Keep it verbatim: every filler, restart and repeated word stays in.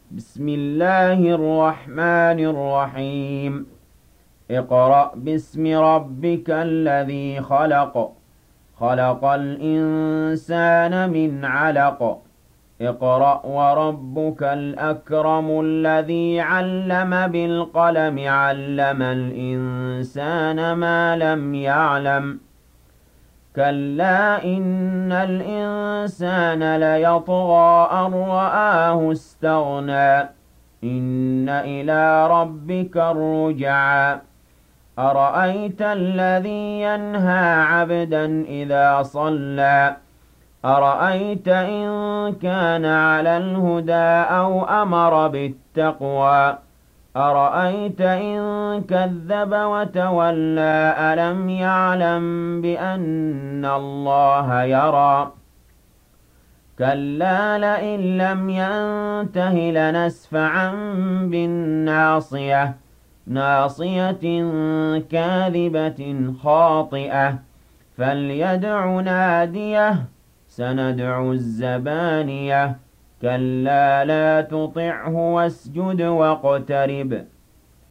بسم الله الرحمن الرحيم اقرأ باسم ربك الذي خلق خلق الإنسان من علق اقرأ وربك الأكرم الذي علم بالقلم علم الإنسان ما لم يعلم كلا إن الإنسان ليطغى أن رآه استغنى إن إلى ربك الرجعى أرأيت الذي ينهى عبدا إذا صلى أرأيت إن كان على الهدى أو أمر بالتقوى أرأيت إن كذب وتولى ألم يعلم بأن الله يرى كلا لئن لم ينته لنسفعا بالناصية ناصية كاذبة خاطئة فليدع ناديه سندع الزبانية كلا لا تطعه واسجد واقترب